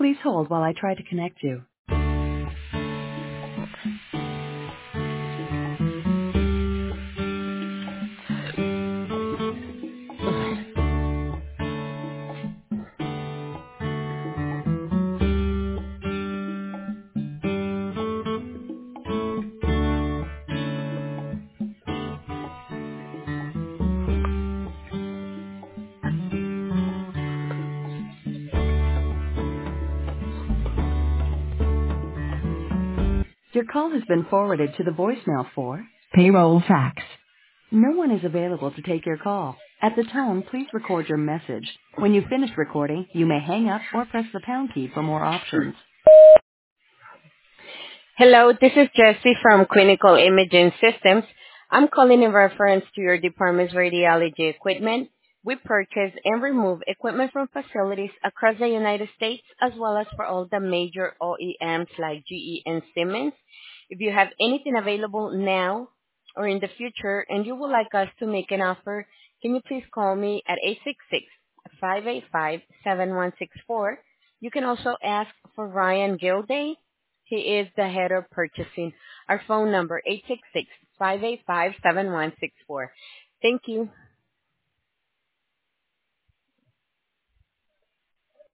Please hold while I try to connect you. Your call has been forwarded to the voicemail for payroll fax. No one is available to take your call. At the tone, please record your message. When you finish recording, you may hang up or press the pound key for more options. Hello, this is Jessie from Clinical Imaging Systems. I'm calling in reference to your department's radiology equipment. We purchase and remove equipment from facilities across the United States as well as for all the major OEMs like GE and Siemens. If you have anything available now or in the future and you would like us to make an offer, can you please call me at 866-585-7164. You can also ask for Ryan Gilday. He is the head of purchasing. Our phone number, 866-585-7164. Thank you.